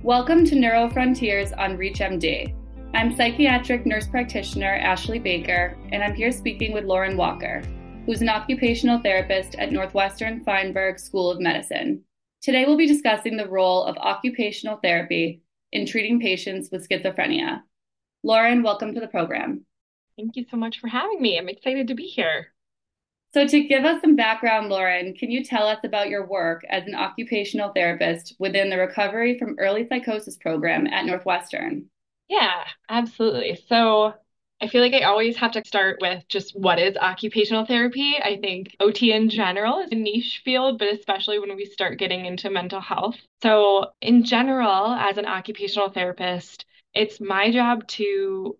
Welcome to Neuro Frontiers on ReachMD. I'm psychiatric nurse practitioner Ashley Baker, and I'm here speaking with Lauren Walker, who's an occupational therapist at Northwestern Feinberg School of Medicine. Today we'll be discussing the role of occupational therapy in treating patients with schizophrenia. Lauren, welcome to the program. Thank you so much for having me. I'm excited to be here. So to give us some background, Lauren, can you tell us about your work as an occupational therapist within the Recovery from Early Psychosis program at Northwestern? Yeah, absolutely. So I feel like I always have to start with just what is occupational therapy. I think OT in general is a niche field, but especially when we start getting into mental health. So in general, as an occupational therapist, it's my job to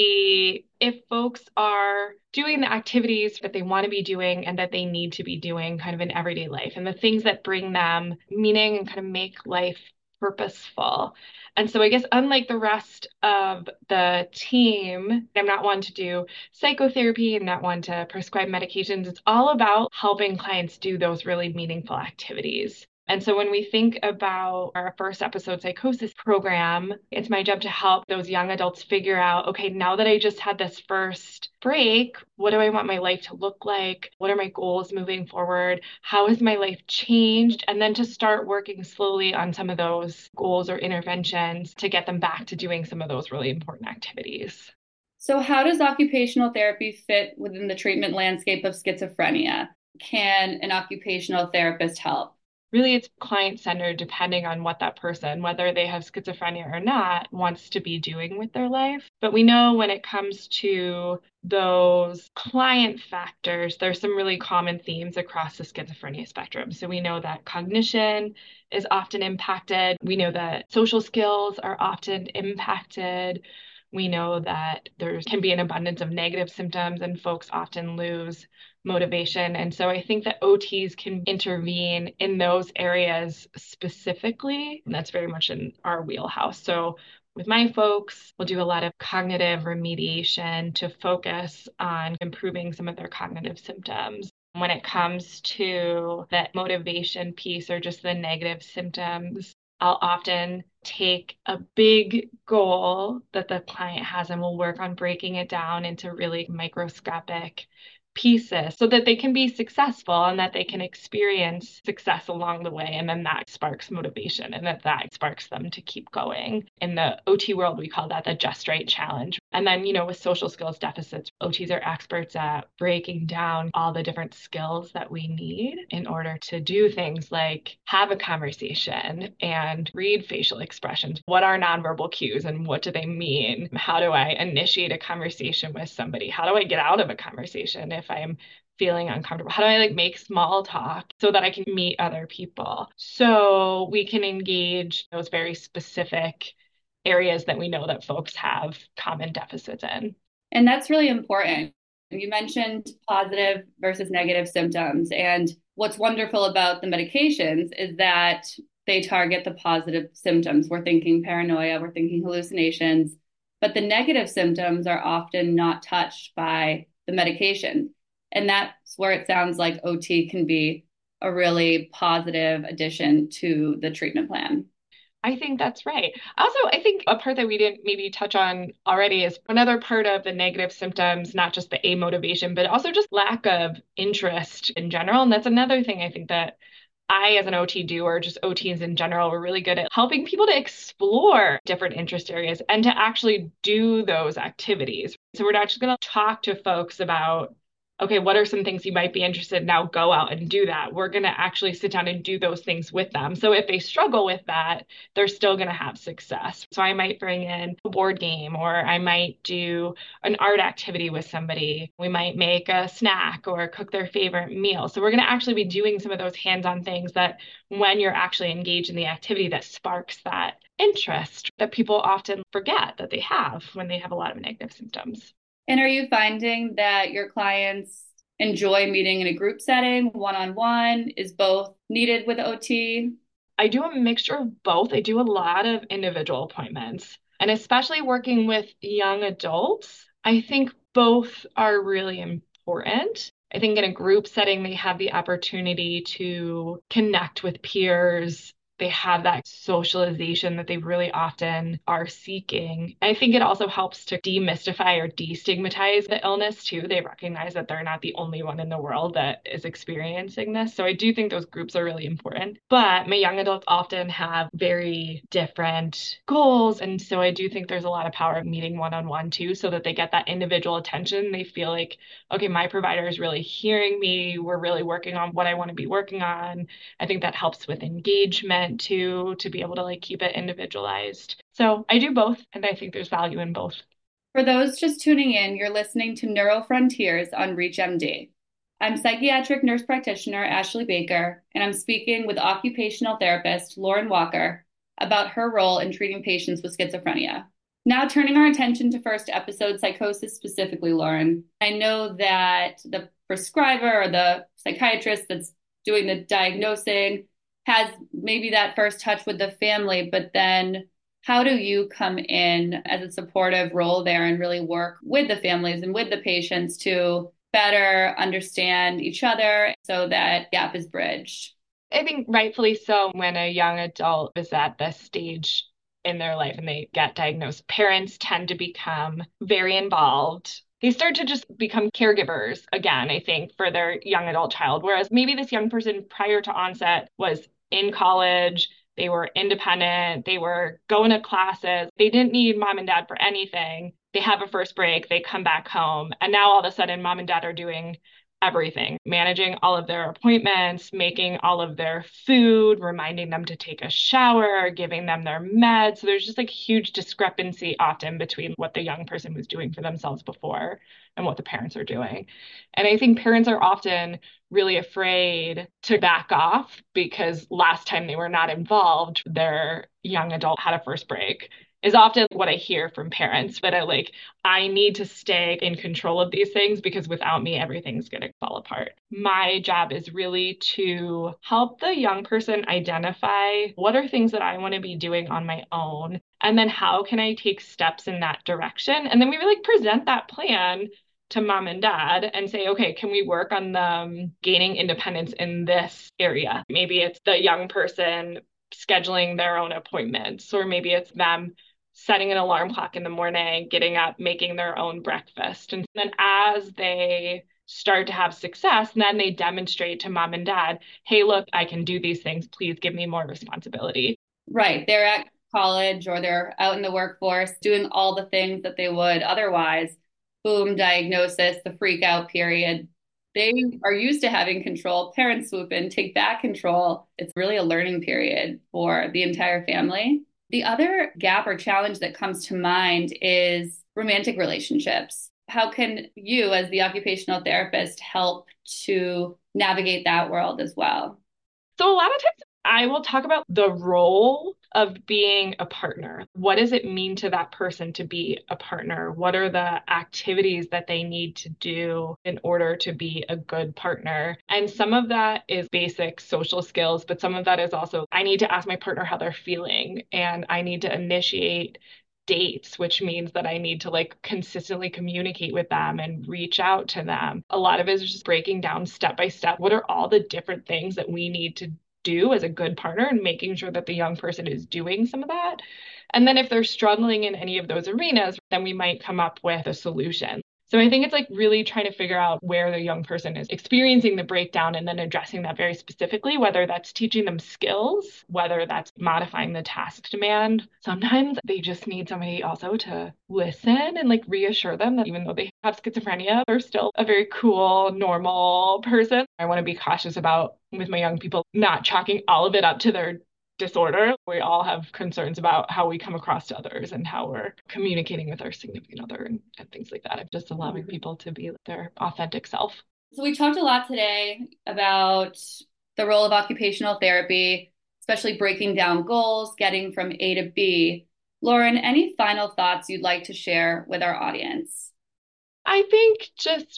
see if folks are doing the activities that they want to be doing and that they need to be doing kind of in everyday life and the things that bring them meaning and kind of make life purposeful. And so I guess unlike the rest of the team, I'm not one to do psychotherapy and not one to prescribe medications. It's all about helping clients do those really meaningful activities. And so when we think about our first episode psychosis program, it's my job to help those young adults figure out, okay, now that I just had this first break, what do I want my life to look like? What are my goals moving forward? How has my life changed? And then to start working slowly on some of those goals or interventions to get them back to doing some of those really important activities. So, how does occupational therapy fit within the treatment landscape of schizophrenia? Can an occupational therapist help? Really, it's client centered depending on what that person, whether they have schizophrenia or not, wants to be doing with their life. But we know when it comes to those client factors, there's some really common themes across the schizophrenia spectrum. So we know that cognition is often impacted. We know that social skills are often impacted. We know that there can be an abundance of negative symptoms and folks often lose motivation. And so I think that OTs can intervene in those areas specifically. And that's very much in our wheelhouse. So with my folks, we'll do a lot of cognitive remediation to focus on improving some of their cognitive symptoms. When it comes to that motivation piece or just the negative symptoms, I'll often take a big goal that the client has and we'll work on breaking it down into really microscopic pieces so that they can be successful and that they can experience success along the way. And then that sparks motivation and that sparks them to keep going. In the OT world, we call that the Just Right Challenge. And then, with social skills deficits, OTs are experts at breaking down all the different skills that we need in order to do things like have a conversation and read facial expressions. What are nonverbal cues and what do they mean? How do I initiate a conversation with somebody? How do I get out of a conversation if I'm feeling uncomfortable? How do I make small talk so that I can meet other people? So we can engage those very specific areas that we know that folks have common deficits in. And that's really important. You mentioned positive versus negative symptoms. And what's wonderful about the medications is that they target the positive symptoms. We're thinking paranoia, we're thinking hallucinations, but the negative symptoms are often not touched by the medication. And that's where it sounds like OT can be a really positive addition to the treatment plan. I think that's right. Also, I think a part that we didn't maybe touch on already is another part of the negative symptoms, not just the amotivation, but also just lack of interest in general. And that's another thing I think that I, as an OT do, or just OTs in general, we're really good at helping people to explore different interest areas and to actually do those activities. So we're not just going to talk to folks about, okay, what are some things you might be interested in? Now go out and do that. We're going to actually sit down and do those things with them. So if they struggle with that, they're still going to have success. So I might bring in a board game or I might do an art activity with somebody. We might make a snack or cook their favorite meal. So we're going to actually be doing some of those hands-on things that when you're actually engaged in the activity that sparks that interest that people often forget that they have when they have a lot of negative symptoms. And are you finding that your clients enjoy meeting in a group setting, one-on-one? Is both needed with OT? I do a mixture of both. I do a lot of individual appointments, and especially working with young adults, I think both are really important. I think in a group setting, they have the opportunity to connect with peers they have that socialization that they really often are seeking. I think it also helps to demystify or destigmatize the illness too. They recognize that they're not the only one in the world that is experiencing this. So I do think those groups are really important. But my young adults often have very different goals. And so I do think there's a lot of power of meeting one-on-one too, so that they get that individual attention. They feel like, okay, my provider is really hearing me. We're really working on what I want to be working on. I think that helps with engagement too, to be able to like keep it individualized. So I do both, and I think there's value in both. For those just tuning in, you're listening to Neuro Frontiers on ReachMD. I'm psychiatric nurse practitioner Ashley Baker, and I'm speaking with occupational therapist Lauren Walker about her role in treating patients with schizophrenia. Now, turning our attention to first episode psychosis specifically, Lauren, I know that the prescriber or the psychiatrist that's doing the diagnosing has maybe that first touch with the family, but then how do you come in as a supportive role there and really work with the families and with the patients to better understand each other so that gap is bridged? I think rightfully so when a young adult is at this stage in their life and they get diagnosed, parents tend to become very involved. They start to just become caregivers again, I think, for their young adult child. Whereas maybe this young person prior to onset was in college, they were independent, they were going to classes, they didn't need mom and dad for anything. They have a first break, they come back home, and now all of a sudden, mom and dad are doing everything, managing all of their appointments, making all of their food, reminding them to take a shower, giving them their meds. So there's just like huge discrepancy often between what the young person was doing for themselves before and what the parents are doing. And I think parents are often really afraid to back off because last time they were not involved, their young adult had a first break is often what I hear from parents. But I need to stay in control of these things because without me, everything's going to fall apart. My job is really to help the young person identify what are things that I want to be doing on my own. And then how can I take steps in that direction? And then we really present that plan to mom and dad and say, okay, can we work on them gaining independence in this area? Maybe it's the young person scheduling their own appointments, or maybe it's them setting an alarm clock in the morning, getting up, making their own breakfast. And then as they start to have success, then they demonstrate to mom and dad, hey, look, I can do these things. Please give me more responsibility. Right. They're at college or they're out in the workforce doing all the things that they would otherwise. Boom, diagnosis, the freak out period. They are used to having control. Parents swoop in, take back control. It's really a learning period for the entire family. The other gap or challenge that comes to mind is romantic relationships. How can you, as the occupational therapist, help to navigate that world as well? So a lot of times I will talk about the role of being a partner. What does it mean to that person to be a partner? What are the activities that they need to do in order to be a good partner? And some of that is basic social skills, but some of that is also, I need to ask my partner how they're feeling, and I need to initiate dates, which means that I need to consistently communicate with them and reach out to them. A lot of it is just breaking down step by step. What are all the different things that we need to do as a good partner, and making sure that the young person is doing some of that. And then if they're struggling in any of those arenas, then we might come up with a solution. So I think it's really trying to figure out where the young person is experiencing the breakdown and then addressing that very specifically, whether that's teaching them skills, whether that's modifying the task demand. Sometimes they just need somebody also to listen and reassure them that even though they have schizophrenia, they're still a very cool, normal person. I want to be cautious about, with my young people, not chalking all of it up to their disorder. We all have concerns about how we come across to others and how we're communicating with our significant other and things like that. I'm just allowing people to be their authentic self. So we talked a lot today about the role of occupational therapy, especially breaking down goals, getting from A to B. Lauren, any final thoughts you'd like to share with our audience? I think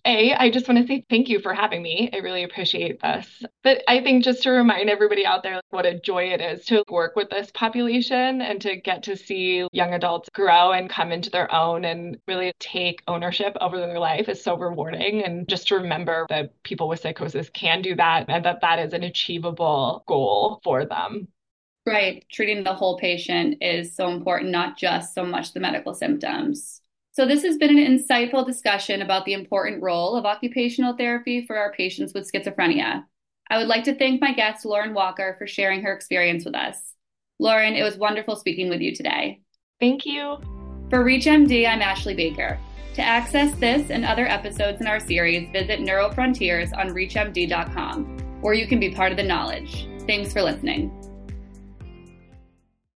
I just want to say thank you for having me. I really appreciate this. But I think just to remind everybody out there what a joy it is to work with this population and to get to see young adults grow and come into their own and really take ownership over their life is so rewarding. And just to remember that people with psychosis can do that and that that is an achievable goal for them. Right. Treating the whole patient is so important, not just so much the medical symptoms. So this has been an insightful discussion about the important role of occupational therapy for our patients with schizophrenia. I would like to thank my guest, Lauren Walker, for sharing her experience with us. Lauren, it was wonderful speaking with you today. Thank you. For ReachMD, I'm Ashley Baker. To access this and other episodes in our series, visit NeuroFrontiers on reachmd.com, where you can be part of the knowledge. Thanks for listening.